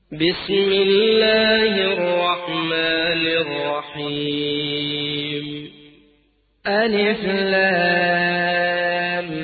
بسم الله الرحمن الرحيم. ألف لام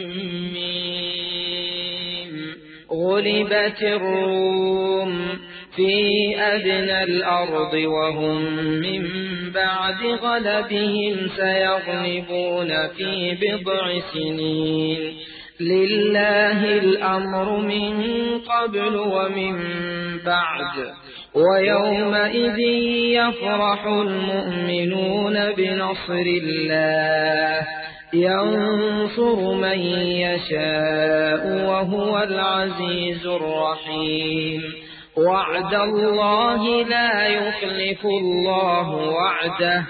ميم. غلبت الروم في أدنى الأرض وهم من بعد غلبهم سيغلبون في بضع سنين. لله الأمر من قبل ومن بعد، ويومئذ يفرح المؤمنون بنصر الله ينصر من يشاء وهو العزيز الرحيم. وعد الله لا يخلف الله وعده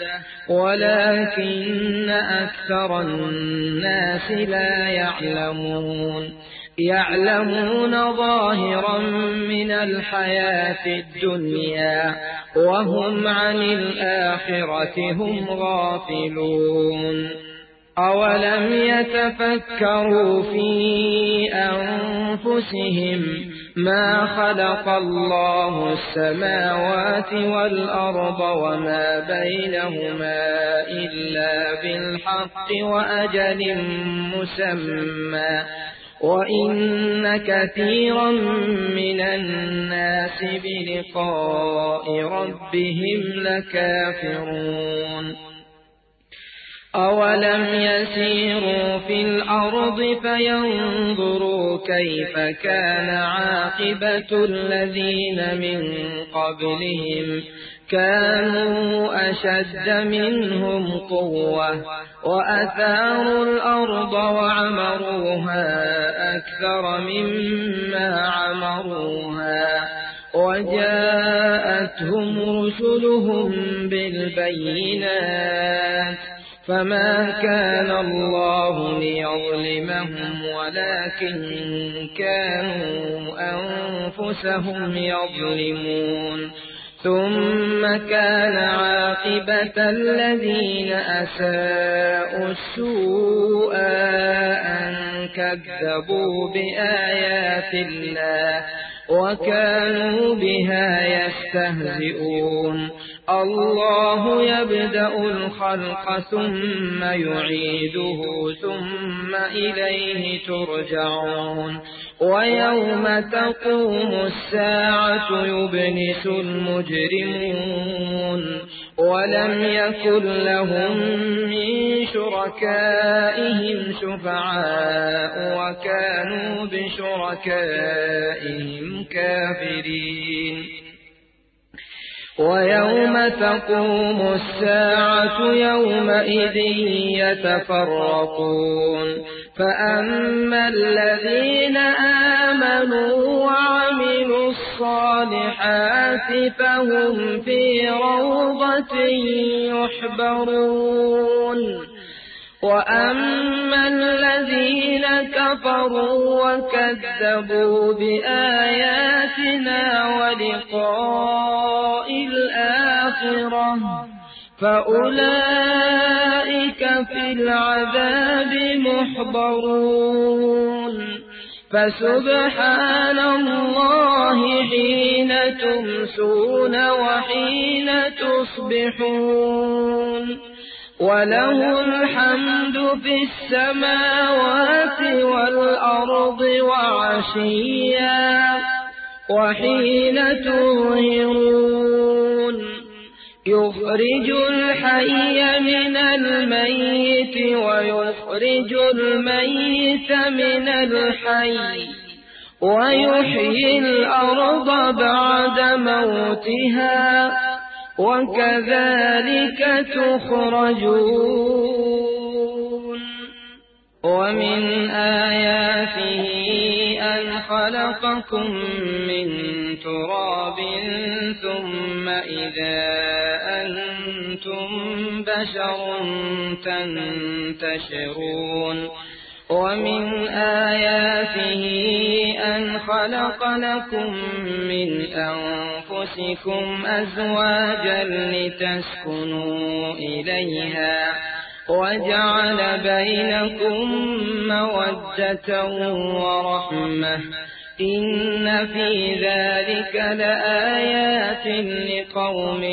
ولكن أكثر الناس لا يعلمون ظاهرا من الحياة الدنيا وهم عن الآخرة هم غافلون. أولم يتفكروا في أنفسهم ما خلق الله السماوات والأرض وما بينهما إلا بالحق وأجل مسمى وإن كثيرا من الناس بلقاء ربهم لكافرون. أولم يسيروا في الأرض فينظروا كيف كان عاقبة الذين من قبلهم كانوا أشد منهم قوة وأثاروا الأرض وعمروها أكثر مما عمروها وجاءتهم رسلهم بالبينات فما كان الله ليظلمهم ولكن كانوا أنفسهم يظلمون. ثم كان عاقبة الذين أساءوا السوء أن كذبوا بآيات الله وكانوا بها يستهزئون. الله يبدأ الخلق ثم يعيده ثم إليه ترجعون. ويوم تقوم الساعة يبلس المجرمون ولم يكن لهم من شركائهم شفعاء وكانوا بشركائهم كافرين. ويوم تقوم الساعة يومئذ يتفرقون فأما الذين آمنوا وعملوا الصالحات فهم في روضة يحبرون. وأما الذين كفروا وكذبوا بآياتنا ولقاء الآخرة فأولئك في العذاب محضرون. فسبحان الله حين تمسون وحين تصبحون وله الحمد في السماوات والأرض وعشيا وحين تظهرون. يخرج الحي من الميت ويخرج الميت من الحي ويحيي الأرض بعد موتها وكذلك تخرجون. ومن آياته أن خلقكم من تراب ثم إذا أنتم بشر تنتشرون. ومن آياته أن خلق لكم من أنفسكم أزواجا لتسكنوا إليها وجعل بينكم مودة ورحمة إن في ذلك لآيات لقوم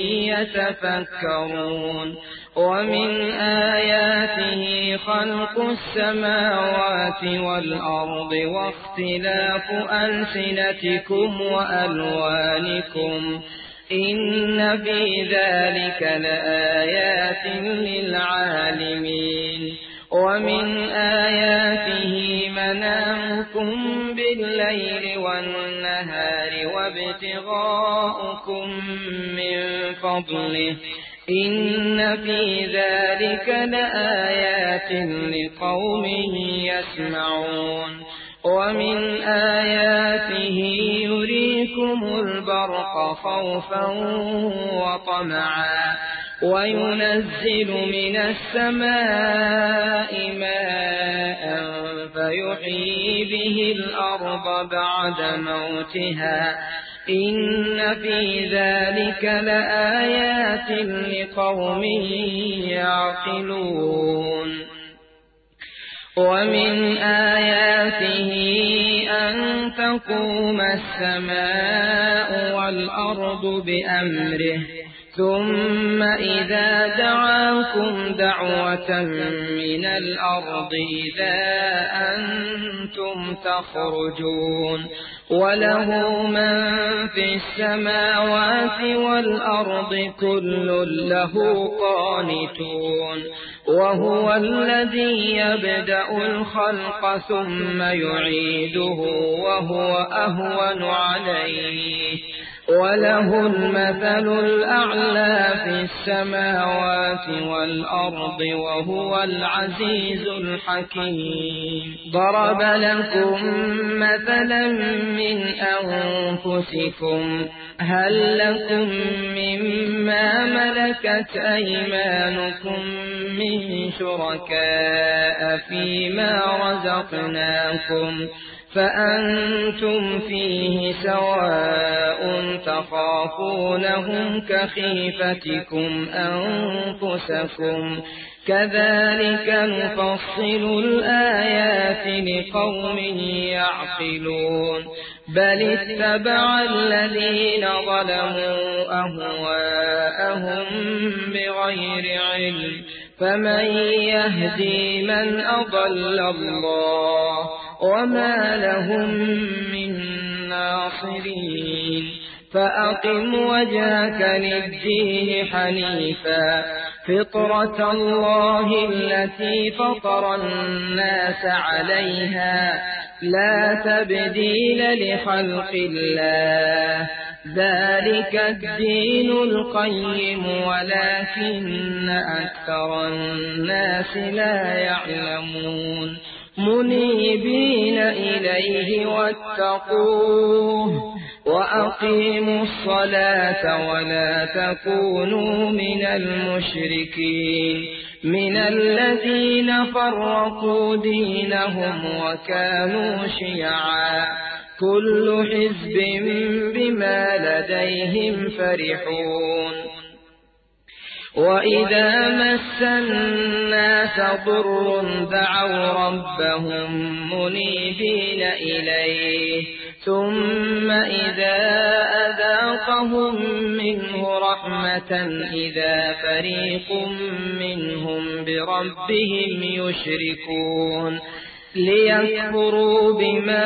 يتفكرون ومن آياته خلق السماوات والأرض واختلاف ألسنتكم وألوانكم إن في ذلك لآيات للعالمين ومن آياته منامكم بالليل والنهار وابتغاؤكم من فضله إن في ذلك لآيات لقوم يسمعون ومن آياته يريكم البرق خوفا وطمعا وينزل من السماء ماء فيحيي به الأرض بعد موتها إن في ذلك لآيات لقوم يعقلون ومن آياته أن تقوم السماء والأرض بأمره ثم إذا دعاكم دعوة من الأرض إذا أنتم تخرجون وله من في السماوات والأرض كل له قانتون وهو الذي يبدأ الخلق ثم يعيده وهو أهون عليه وله المثل الأعلى في السماوات والأرض وهو العزيز الحكيم ضرب لكم مثلا من أنفسكم هل لكم مما ملكت أيمانكم من شركاء فيما رزقناكم فأنتم فيه سواء تخافونهم كخيفتكم أنفسكم كذلك نفصل الآيات لقوم يعقلون بل اتبع الذين ظلموا أهواءهم بغير علم فمن يهدي من أضل الله وما لهم من ناصرين فأقم وجهك للدين حنيفا فطرة الله التي فطر الناس عليها لا تبديل لخلق الله ذلك الدين القيم ولكن أكثر الناس لا يعلمون منيبين إليه واتقوه وأقيموا الصلاة ولا تكونوا من المشركين من الذين فرقوا دينهم وكانوا شيعا كل حزب بما لديهم فرحون وإذا مس الناس ضر دعوا ربهم منيبين إليه ثم إذا أذاقهم منه رحمة إذا فريق منهم بربهم يشركون ليكفروا بما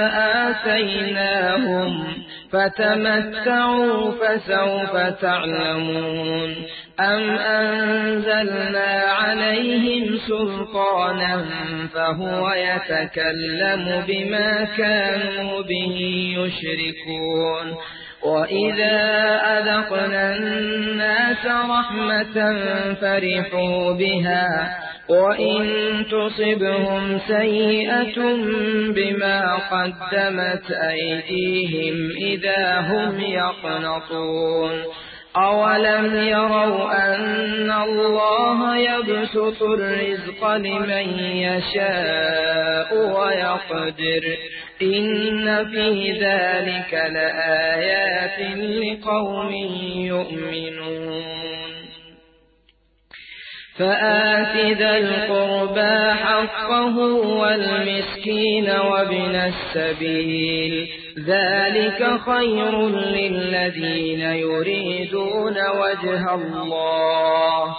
آتيناهم فتمتعوا فسوف تعلمون أم أنزلنا عليهم سلطانا فهو يتكلم بما كانوا به يشركون وإذا أذقنا الناس رحمة فرحوا بها وإن تصبهم سيئة بما قدمت أيديهم إذا هم يقنطون أولم يروا أن الله يبسط الرزق لمن يشاء ويقدر إن في ذلك لآيات لقوم يؤمنون فآت ذا القربى حقه والمسكين وابن السبيل ذلك خير للذين يريدون وجه الله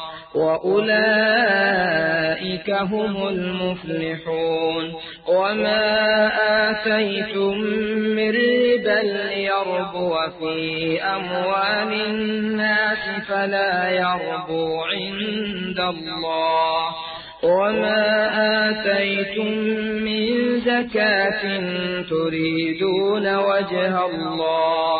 وأولئك هم المفلحون وما آتيتم من ربا ليربو في أموال الناس فلا يربو عند الله وما آتيتم من زكاة تريدون وجه الله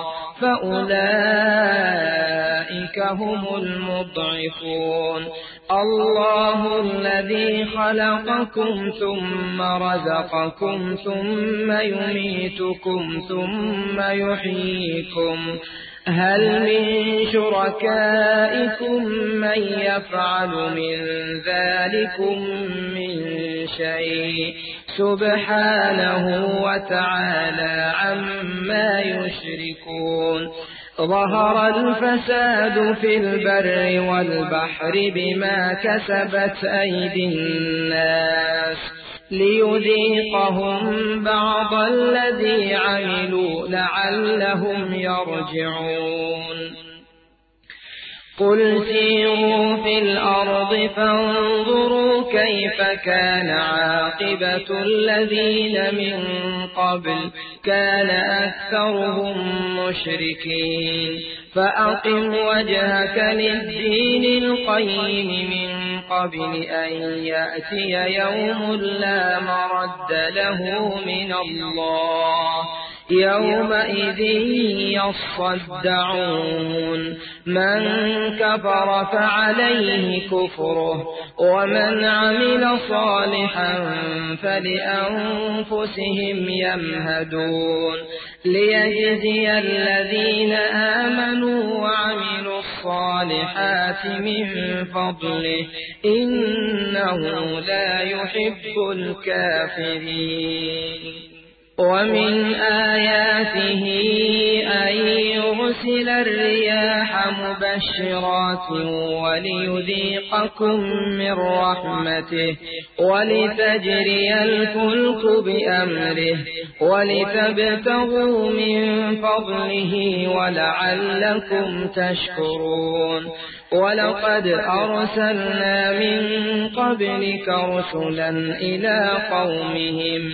فأولئك هم المضعفون الله الذي خلقكم ثم رزقكم ثم يميتكم ثم يحييكم هل من شركائكم من يفعل من ذلكم من شيء سبحانه وتعالى عما يشركون ظهر الفساد في البر والبحر بما كسبت أيدي الناس ليذيقهم بعض الذي عملوا لعلهم يرجعون قل سيروا في الأرض فانظروا كيف كان عاقبة الذين من قبل كان أكثرهم مشركين فأقم وجهك للدين القيم من قبل أن يأتي يوم لا مرد له من الله يومئذ يصدعون من كفر فعليه كفره ومن عمل صالحا فلأنفسهم يمهدون ليجزي الذين آمنوا وعملوا الصالحات من فضله إنه لا يحب الكافرين ومن آياته أن يرسل الرياح مبشرات وليذيقكم من رحمته ولتجري الفلك بأمره ولتبتغوا من فضله ولعلكم تشكرون ولقد أرسلنا من قبلك رسلا إلى قومهم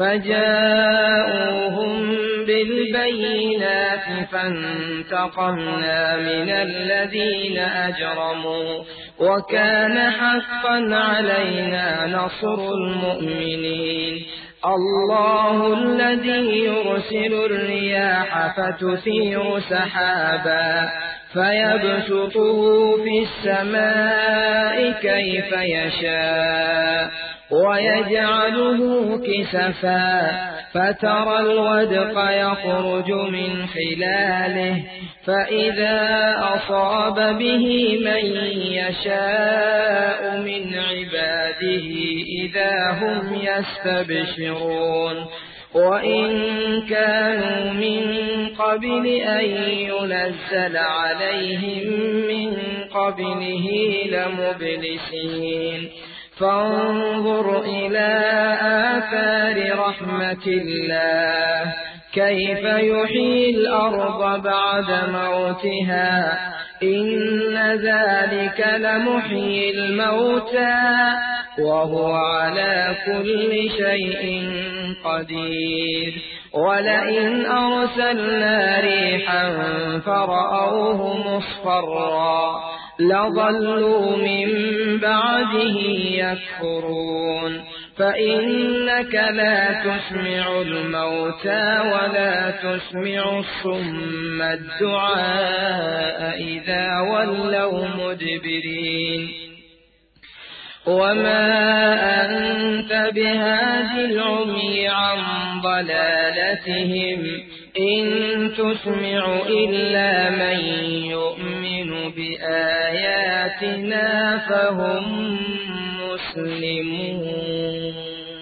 فجاءوهم بالبينات فانتقمنا من الذين أجرموا وكان حقا علينا نصر المؤمنين الله الذي يرسل الرياح فتثير سحابا فيبسطه في السماء كيف يشاء ويجعله كسفا فترى الودق يخرج من خلاله فإذا أصاب به من يشاء من عباده إذا هم يستبشرون وإن كانوا من قبل أن ينزل عليهم من قبله لمبلسين فانظر إلى آثار رحمة الله كيف يحيي الأرض بعد موتها إن ذلك لمحيي الموتى وهو على كل شيء قدير ولئن أرسلنا ريحا فرأوه مصفرا لظلوا من بعده يكفرون فإنك لا تسمع الموتى ولا تسمع الصم الدعاء إذا ولوا مدبرين وما أنت بهاد العمي عن ضلالتهم إن تسمع إلا من يؤمن بآياتنا فهم مسلمون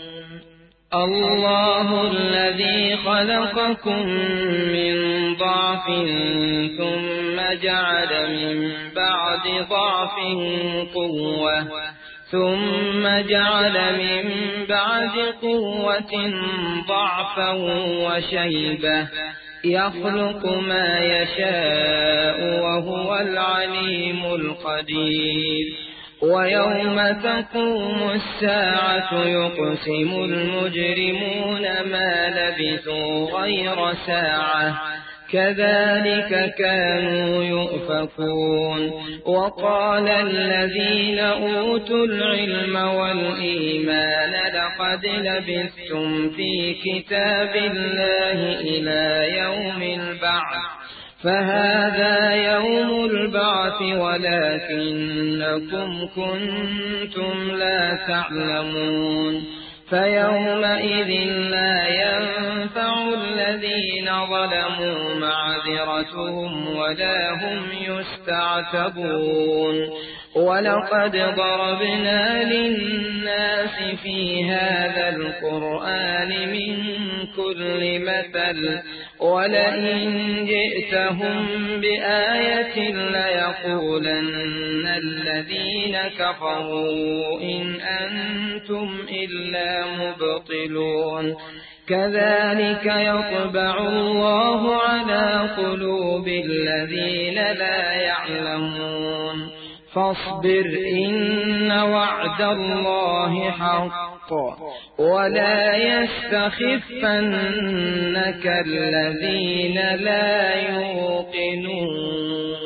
الله الذي خلقكم من ضعف ضعف ثم جعل من بعد ضعف قوة ثم جعل من بعد قوة ضعفا وشيبة يخلق ما يشاء وهو العليم القدير ويوم تقوم الساعة يقسم المجرمون ما لبثوا غير ساعة كذلك كانوا يؤفكون وقال الذين أوتوا العلم والإيمان لقد لبثتم في كتاب الله إلى يوم البعث فهذا يوم البعث ولكنكم كنتم لا تعلمون فيومئذ لا ينفع الذين ظلموا معذرتهم ولا هم يستعتبون ولقد ضربنا للناس في هذا القرآن من كل مثل ولئن جئتهم بآية ليقولن الذين كفروا إن أنتم إلا مبطلون كذلك يطبع الله على قلوب الذين لا يعلمون فاصبر إن وعد الله حق ولا يستخفنك الذين لا يوقنون